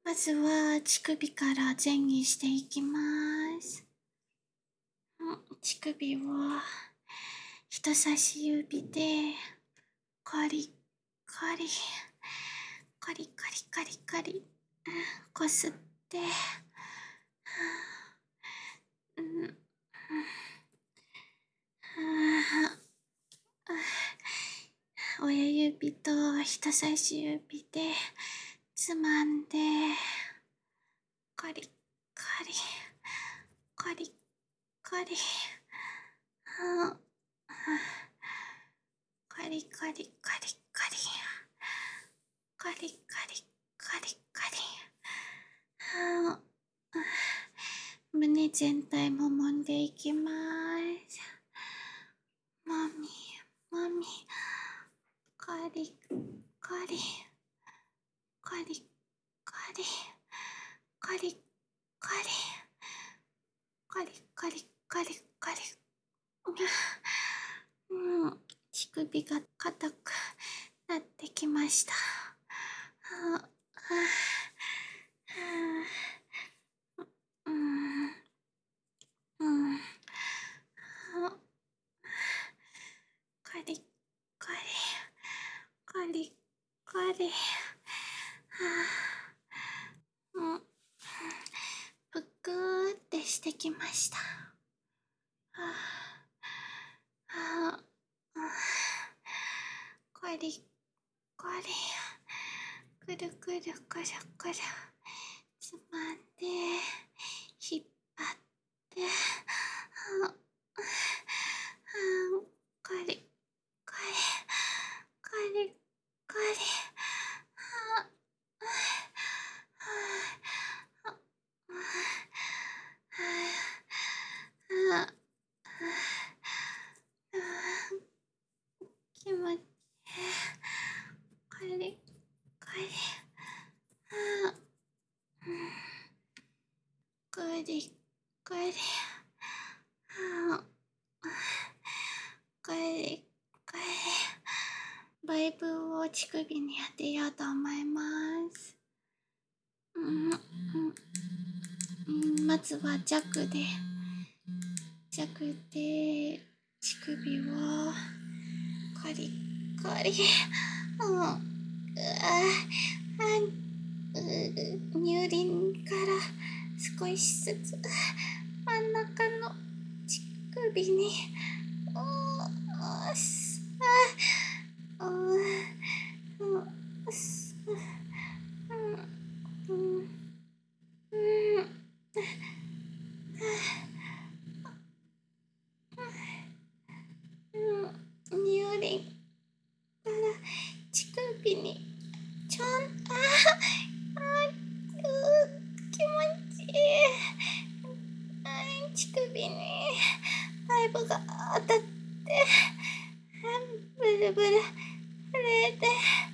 まずは乳首から前にしていきます。乳首を人差し指でカリカリカリカリカリカリこすって、親指と人差し指でつまんでカリカリカリカリカリカリカリカリカリカリカリカリ胸全体も揉んでいきます。もみもみカリカリカリカリカリカリカリカリカリカリ乳首が硬くなってきました。カリカリカリカリぷくーってしてきました。カリカリくるくるくるくるつまんで引っ張ってカリカリカリカリ気持ちいい。カリカリカリカリカリカリバイブを乳首に当てようと思います。まずは弱で乳首をカリカリ乳輪から少しずつ真ん中の乳首に乳輪から乳首にちょん気持ちいい。乳首にパイプが当たってブルブル震えて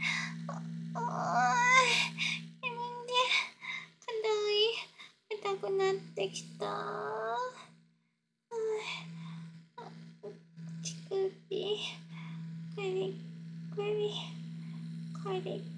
気分で痛くなってきた。乳首カリカリカリカリ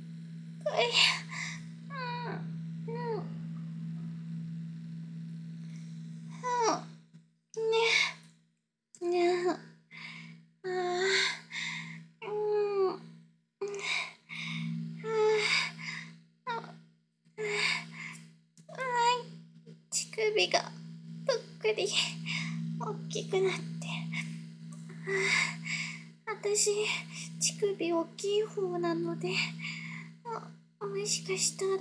乳首がぷっくり大きくなって、私乳首大きい方なのでもしかしたら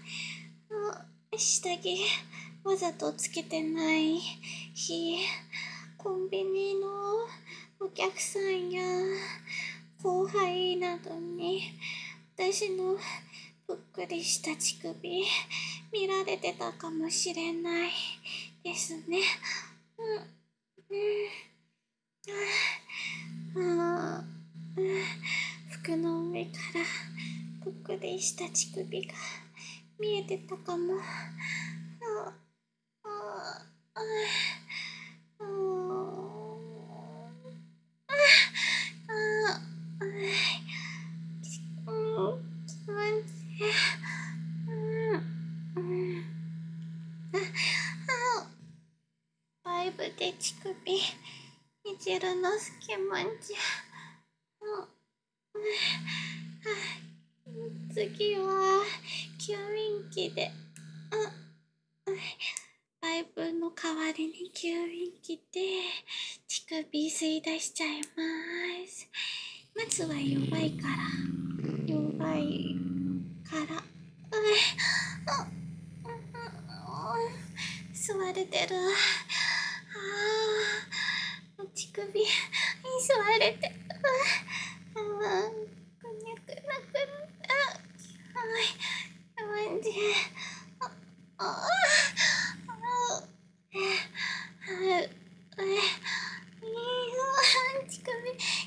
下着わざとつけてない日、コンビニのお客さんや後輩などに私のぷっくりした乳首見られてたかもしれないですね。服の上からぷっくりした乳首が見えてたかも。 て乳首いじるの好きもんじゃ。次は吸引器でパイプの代わりに吸引器で乳首吸い出しちゃいます。まずは弱いから吸われてる。乳首吸われてる。くにゃくなくなって乳首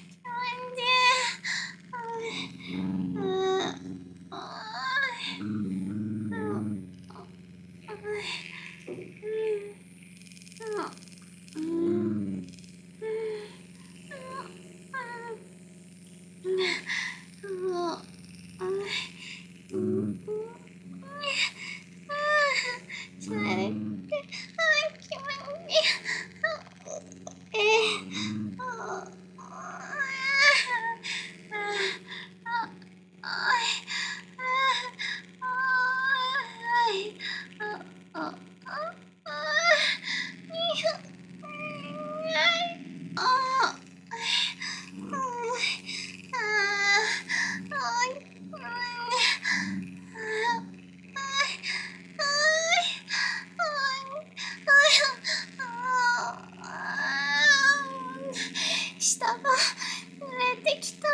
下が濡れてきた。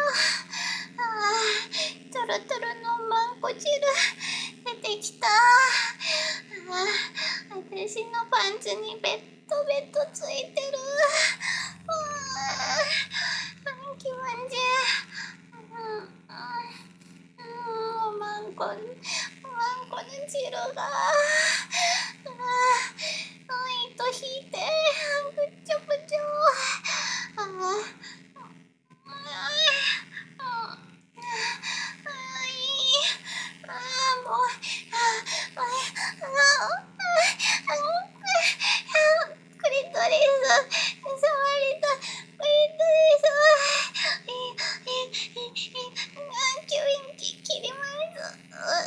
トロトロのまんこ汁出てきた。私のパンツにベッドついてる。気持ちいい。おまんこの汁が糸引いてぐっちょぐちょ。クリトリス触れた。クリトリス吸引器切ります。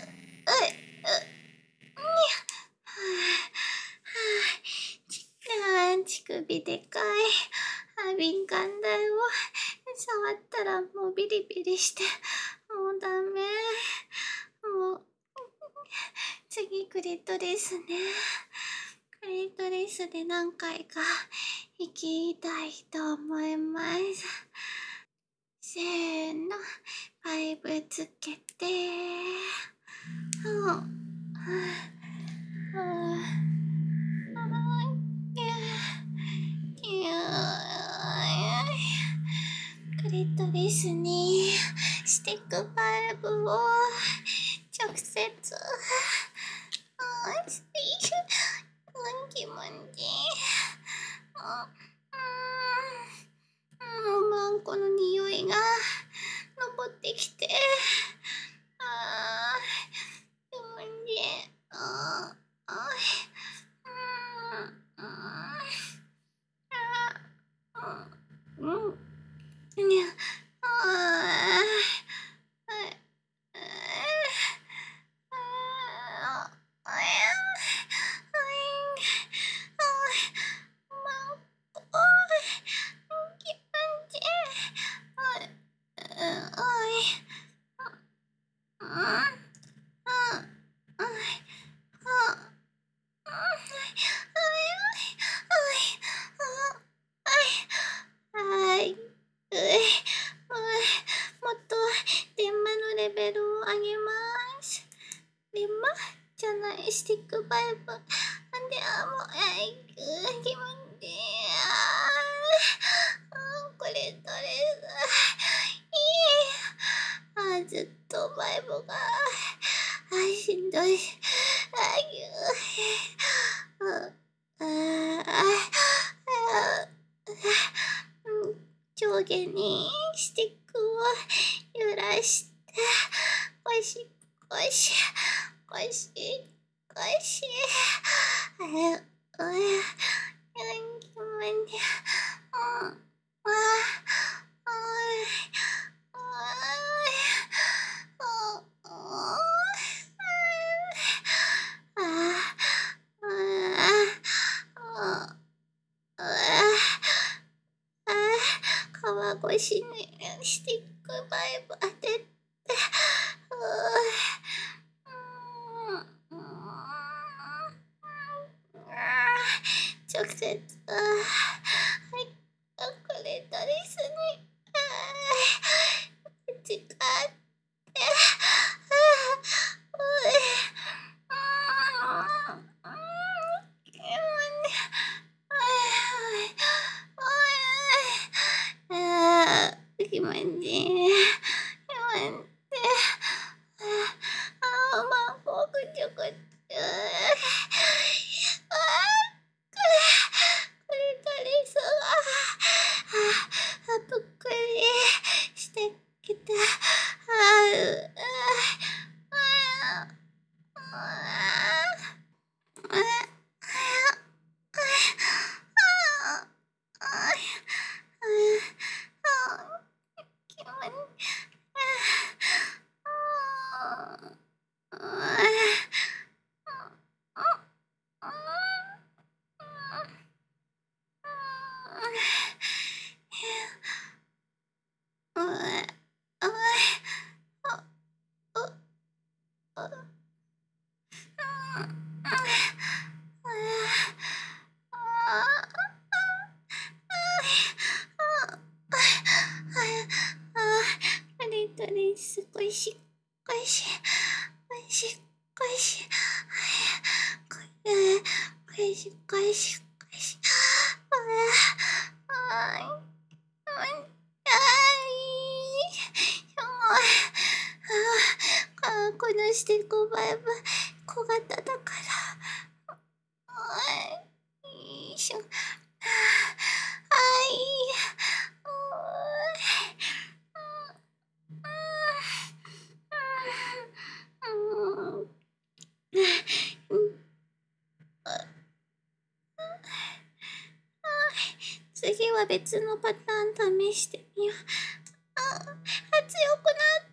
乳首でかい。敏感だよ。触ったらもうビリビリしてもうダメ。もう次クリトリスね。クリトリスで何回か行きたいと思います。せーの、パイプつけてクリトリスにスティックパイプを直接気持ちいい。マンコの匂いが登ってきて気持ちいい。もっと電話のレベルを上げます。電話じゃない、スティックパイプ。でも気持ちいい。これどれいい。ずっとパイプがしんどい。上下にスティックを揺らしてゴシゴシゴシゴシ。気持めんね。ああい、ああ川越しにスティックバイブ当てて、直接、これドレスに、誓って、ごめんね。マンゴーぐちょぐちょ。これドレスが、ぷっくりしてきて、少し、少し、少し、少し、少し、少し、少し、このスティックバイブ小型だから、よいしょ、はい次は別のパターン試してみよう。強くなった。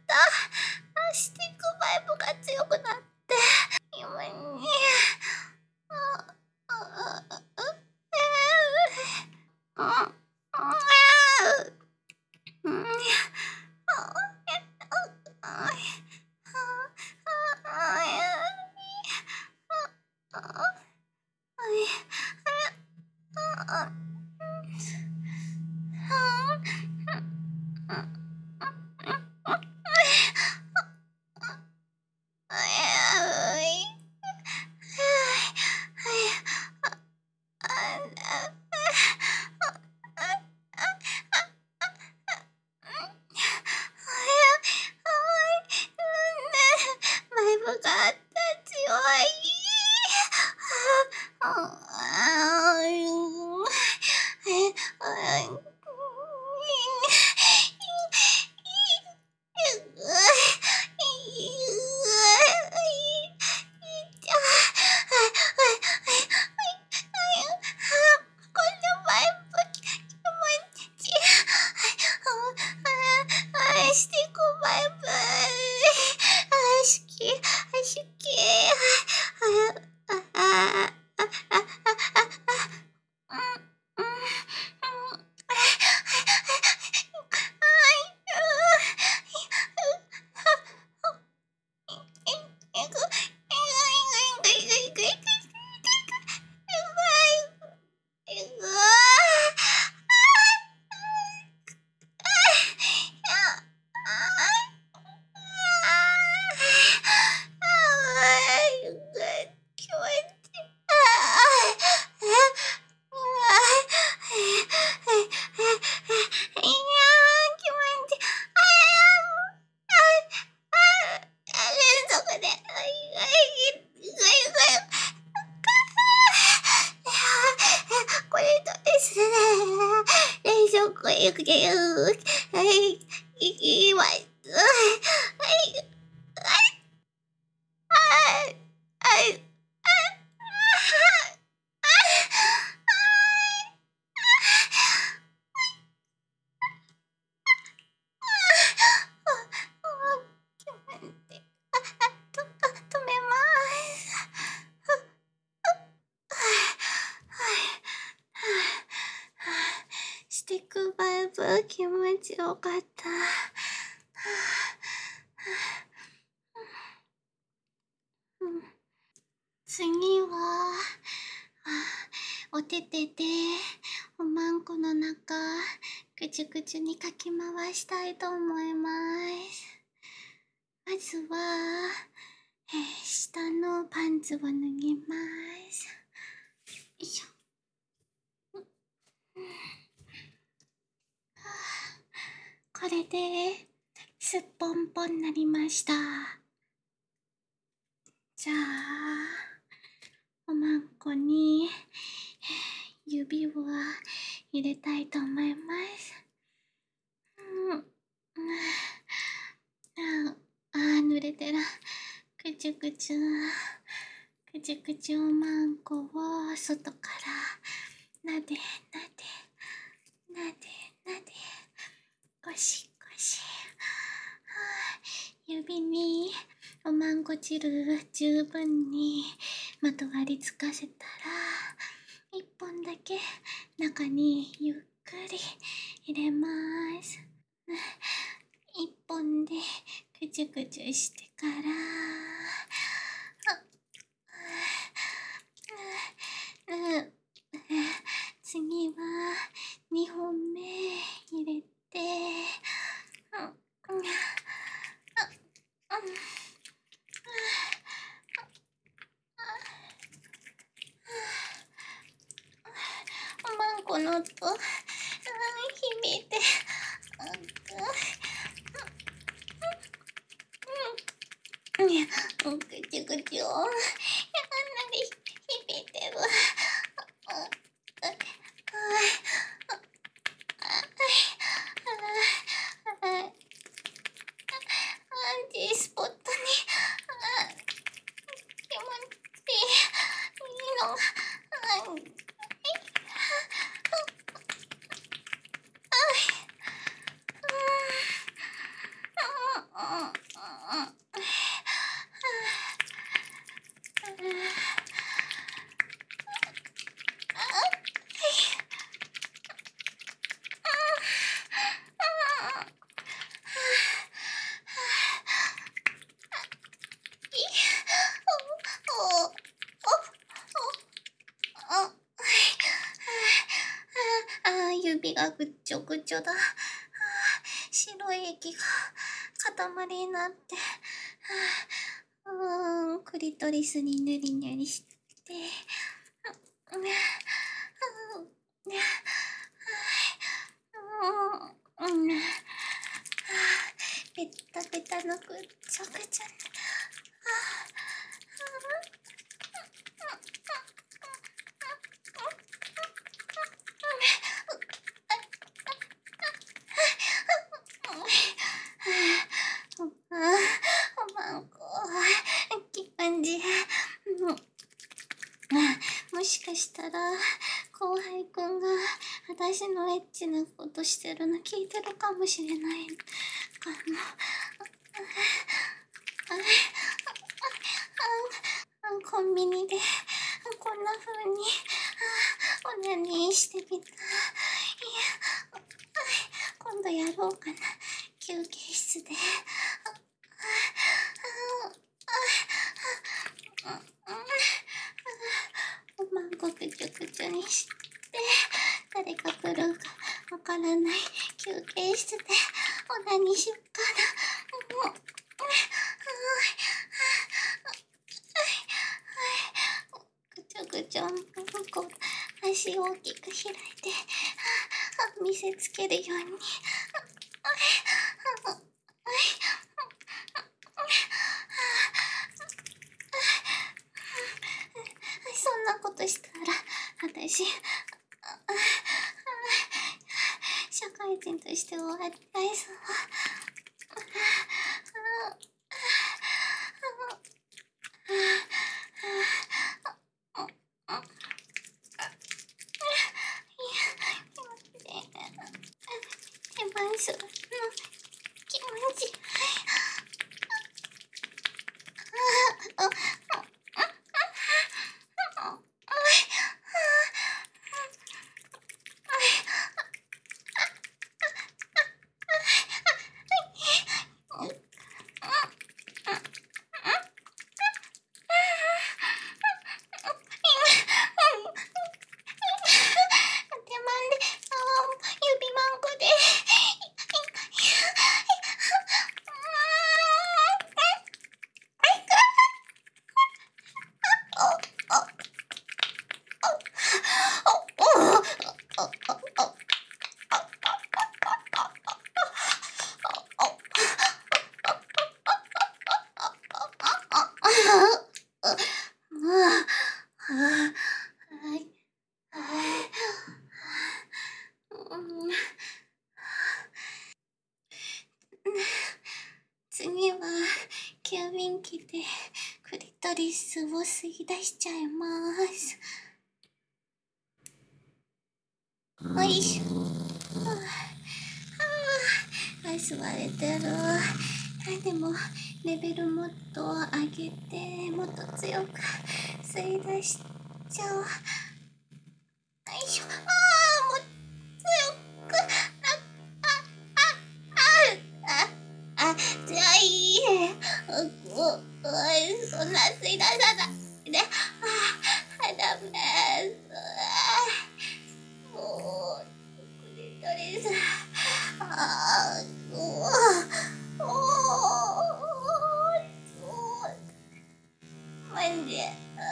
スティックバイブが強くなって。今ね。バイブがあった強い。スティックバイブ好き好きこれとですね。冷蔵庫へ行くけど、はい、行きます。 ぞ気持ちよかった。次は、おててでおまんこの中、ぐちゅぐちゅにかき回したいと思います。まずは、下のパンツを脱ぎます。よいしょ。これですっぽんぽんなりました。じゃあ、おまんこに指を入れたいと思います。濡れてる。ぐちゅぐちゅ。ぐちゅぐちゅおまんこを外からなでなでなでなでゴシゴシ。指におまんこ汁十分にまとわりつかせたら、一本だけ中にゆっくり入れます。一本でぐちゅぐちゅしてから、次は2本目入れて、おまんこの音、響いて、ぐちゅぐちゅ、かなり響いてる。G スポットに気持ちいいの。指がぐっちょぐちょだ。白い液が塊になって、クリトリスにぬりぬりして、ベッタベタのぐっちょぐちょ。おまんこ、気感じ。もしかしたら後輩くんが私のエッチなことしてるの聞いてるかもしれないかも。コンビニでこんな風におなにしてみた。いや、今度やろうかな、休憩室で。おまんこぐちゅぐちゅにして、誰が来るかわからない休憩室でオナニーしよっかな。ぐちょぐちょ、こう足を大きく開いて見せつけるように。そんなことしたら私社会人として終わりたいそう。手番するの気持ちいい。 はい。うん。次は急便来てクリトリスを吸い出しちゃいます。よいしょ。吸われてる。でもレベルもっと上げてもっと強く吸い出しちゃおう。よいしょ。もう強く。強い。そんな吸い出さないで。ダメ。もうクリトリス。マジで。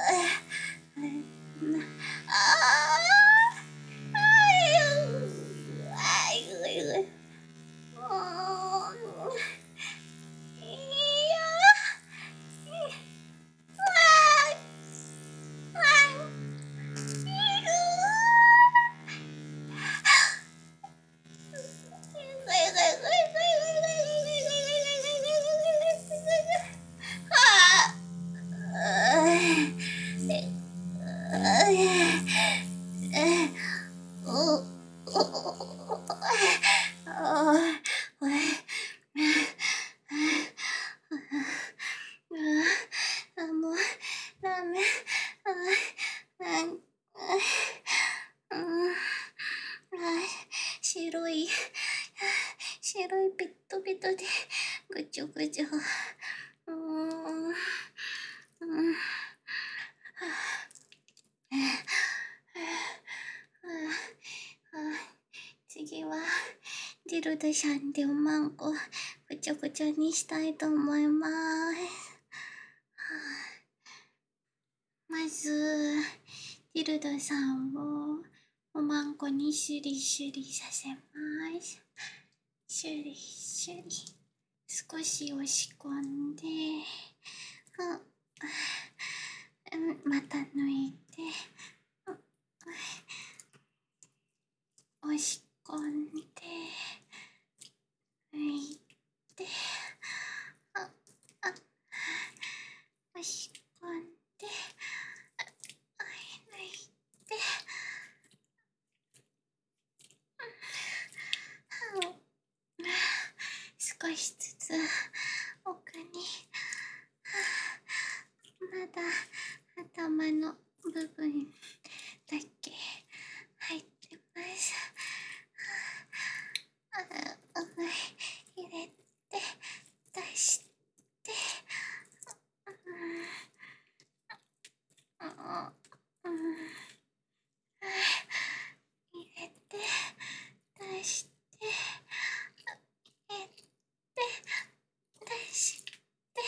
もうダメ。白いベトベトでぐちょぐちょ。次はジルドシャンでおまんこぐちょぐちょにしたいと思います。まずジルドさんをおまんこにシュリシュリさせます。シュリシュリ。少し押し込んで、また抜いて、押し込んで、抜いて、押し込んで、抜いて、少しずつ奥にまだ頭の部分だけ入ってます。入れて出して、入れて出して、入れて出して、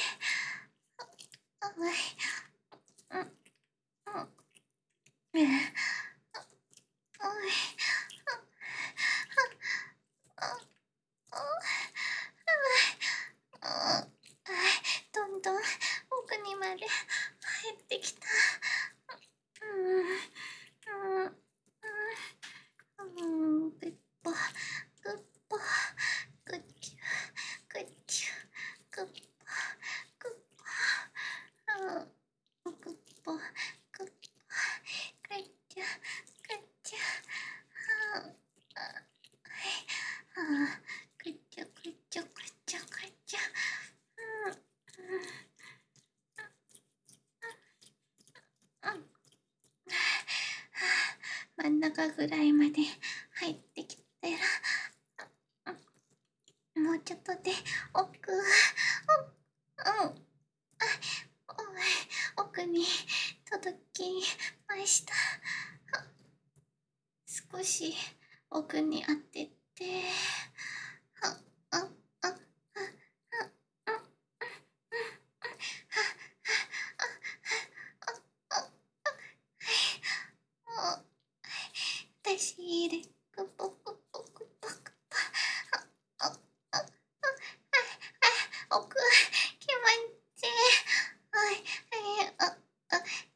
どんどん奥にまで入ってきた。グッポグッポグッチュグッチュグッポグッポグッポグッポグッチュグッチュグッチュグッチュグッチュグッチュ。真ん中ぐらいまで入ってきたら、もうちょっとで奥、奥に届きました。少し奥に当てて、出し入れグポグポグポグポ。奥気持ちいい。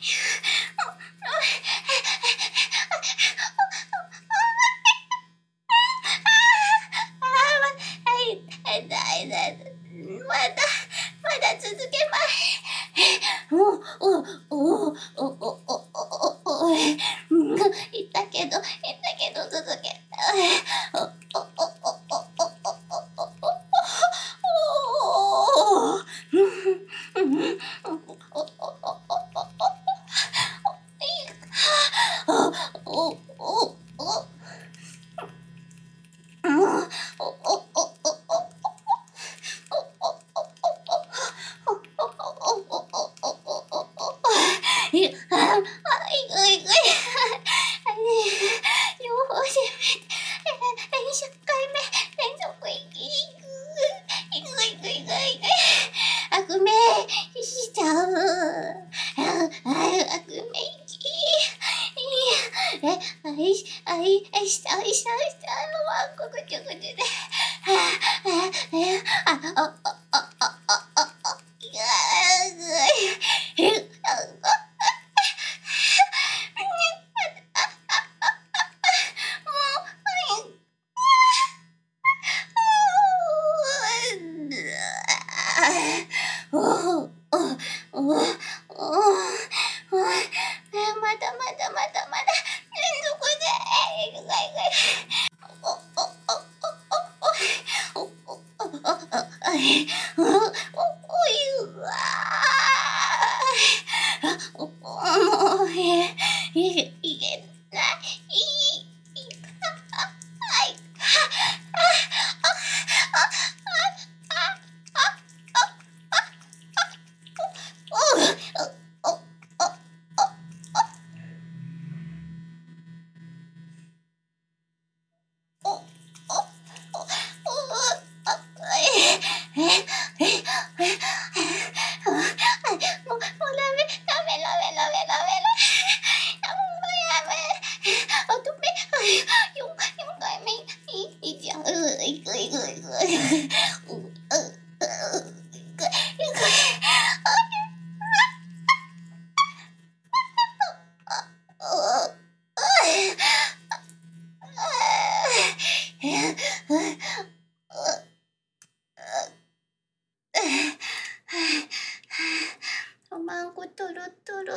まだ続けます。言ったけど続け。悪名しちゃう。悪名まだ連続でる。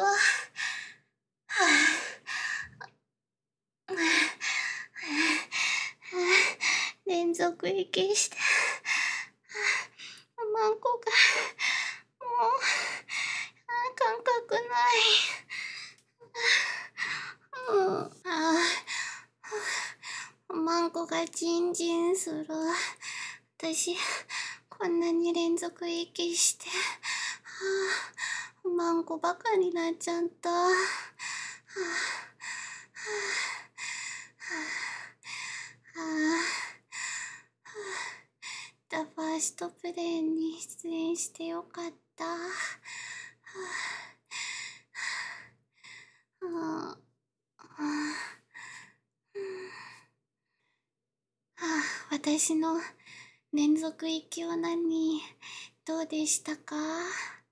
連続息して、マンコが、もう、感覚ない。マンコがジンジンする。私、こんなに連続息して、マンコバカになっちゃった。ザ・ファーストプレイに出演してよかった。私の連続息を何どうでしたか？